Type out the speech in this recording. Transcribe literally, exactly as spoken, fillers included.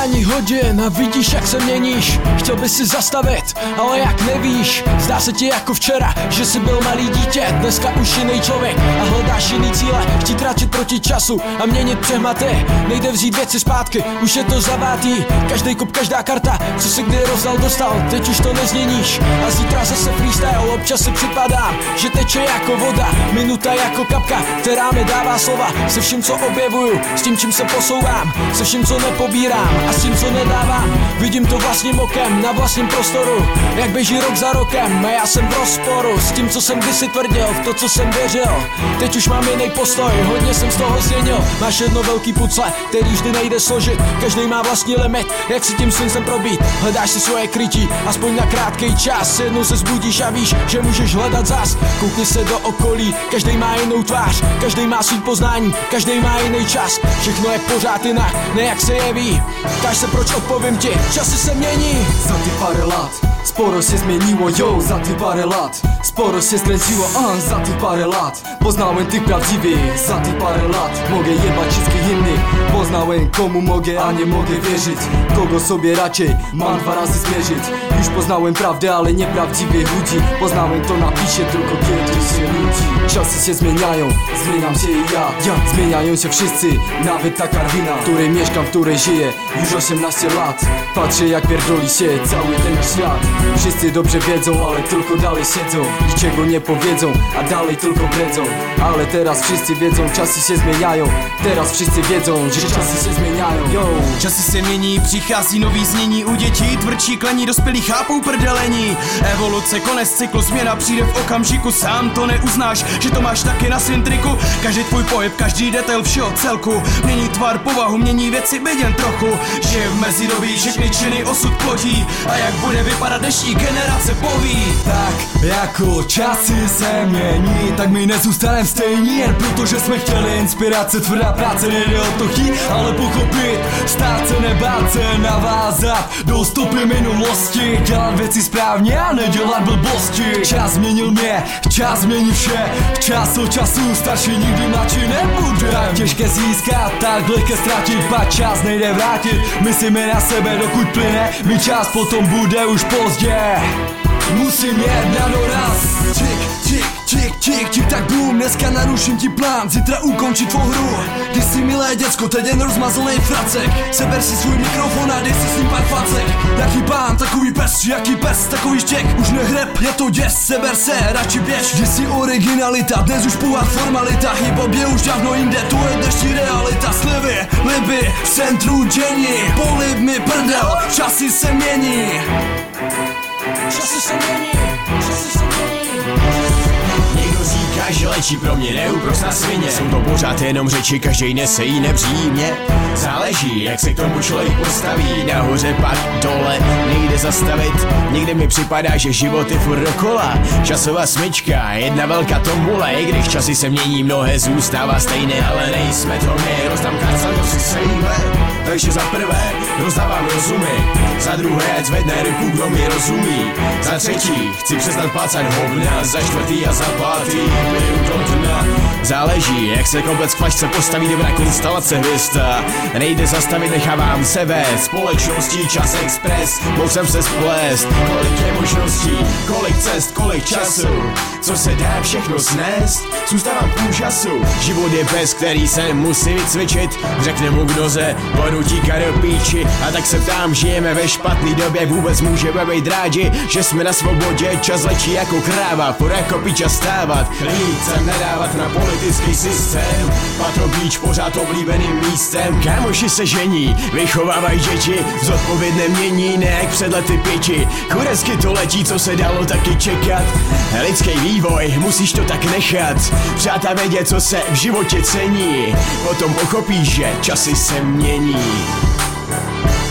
Mávání hodin a vidíš, jak se měníš. Chtěl bys si zastavit, ale jak nevíš. Zdá se ti jako včera, že jsi byl malý dítě. Dneska už jiný člověk a hledáš jiný cíle. Chtít kráčet proti času a měnit přehmaty. Nejde vzít věci zpátky, už je to zabátý. Každý kop, každá karta, co si kdy rozdal, dostal. Teď už to nezměníš a zítra zase freestyle. Občas si připadám, že teče jako voda. Minuta jako kapka, která mi dává slova. Se vším, co objevuju, s tím, čím se posouvám. Se vším, co nepobírám a s tím, co nedávám. Vidím to vlastním okem, na vlastním prostoru. Jak běží rok za rokem a já jsem v rozporu s tím, co jsem kdysi tvrdil, v to, co jsem věřil. Teď už mám jiný postoj, hodně jsem z toho změnil. Máš jedno velký pucle, který vždy nejde složit. Každý má vlastní limit, jak si tím svincem probít. Hledáš si svoje krytí, aspoň na krátkej čas. Jednou se zbudíš a víš, že můžeš hledat zas. Koukni se do okolí, každý má jinou tvář. Každý má svý poznání, každý má jiný čas. Všechno je pořád jinak, ne jak se jeví. Ptáš se, proč, odpovím ti, časy se mění. Za ty pár let sporo se změnilo, jo, za ty pár let sporo se zkręciło, a za ty pár let poznałem tych prawdziwych, za ty pár let mogę jebać wszystkie innych. Poznałem komu mogę, a nie mogę wierzyć, kogo sobie raczej mam dwa razy zmierzyć. Już poznałem prawdę, ale nieprawdziwych ludzi. Poznałem to na pisie, tylko kiedyś się nudzi. Czasy się zmieniają, zmieniam się i ja, ja. Zmieniają się wszyscy, nawet ta Karwina, w której mieszkam, w której żyję już osiemnaście lat. Patrzę, jak pierdoli się cały ten świat. Wszyscy dobrze wiedzą, ale tylko dalej siedzą. Niczego nie powiedzą, a dalej tylko bredzą. Ale teraz wszyscy wiedzą, czasy się zmieniają. Teraz wszyscy wiedzą, że czasy się zmieniają, yo. Časy se mění, přichází nový znění u dětí, tvrdší klení, dospělí chápou prdelení. Evoluce, konec cyklu, změna přijde v okamžiku, sám to neuznáš, že to máš taky na svým triku. Každý tvůj pohyb, každý detail všeho celku mění tvar, povahu, mění věci, byť jen trochu. Žije v mezidobí, všechny činy osud plodí, a jak bude vypadat dnešní generace poví. Tak jako časy se mění, tak my nezůstaneme stejní, jen protože jsme chtěli inspirace, tvrdá práce, nejde o to chtít, ale pochopit, stát se, nebát se, navázat do stopy minulosti, dělat věci správně a nedělat blbosti. Čas změnil mě, čas změní vše, čas od času starší nikdy mladší nebude. Tak těžké získat, tak lehké ztratit, pak čas nejde vrátit. Myslíme na sebe, dokud plyne, mi čas potom bude už pozdě. Musím jet na doraz. Tik, tik, tik, tik, tik, tak boom. Dneska naruším ti plán, zítra ukončit tvou hru. Když jsi milé děcko, teď jen rozmazanej fracek. Seber si svůj mikrofon a dej si s ním pár facek. Jaký pán, takový pes, jaký pes, takový štěk. Už nehreb, je to děs, seber se, radši běž. Když jsi originalita, dnes už pouhá formalita. Hip-hop je už dávno jinde, to je dnešní realita. Slivy, liby, v centru dění. Polib mi prdel, časy se mění. Časy se mění, časy se mění. Někdo říká, že léčí pro mě neúprosná svině. Jsou to pořád jenom řeči, každej nese jí nebřímě. Záleží, jak se k tomu člověk postaví. Nahoře pak dole, nejde zastavit. Někdy mi připadá, že život je furt dokola. Časová smyčka, jedna velká tombole. I když časy se mění, mnohé zůstává stejné. Ale nejsme to my, rozdám karca, kdo si sejme. Takže za prvé rozdávám rozumy, za druhé ať zvedne ruku, kdo mi rozumí, za třetí chci přestat plácat hovna, za čtvrtý a za pátý piju do dna. Záleží, jak se komplex k flašce postaví, dobrá konstelace hvězda. Nejde zastavit, nechávám se vést společností Čas Express, mohl jsem se splést. Kolik je možností, kolik cest, kolik času, co se dá všechno snést, zůstávám k úžasu. Život je pes, který se musí vycvičit, řekne mu k noze, ponutíka do píči. A tak se ptám, žijeme ve špatný době, vůbec můžeme být rádi, že jsme na svobodě. Čas lečí jako kráva, pora jako piča stávat. Lid sem nedávat na politický systém, Patro Beach pořád oblíbeným místem. Kámoši se žení, vychovávají děti, zodpovědné mění, ne jak před lety pěti. Kurecky to letí, co se dalo taky čekat. Lidský vývoj, musíš to tak nechat. Přáta vědět, co se v životě cení, potom pochopíš, že časy se mění.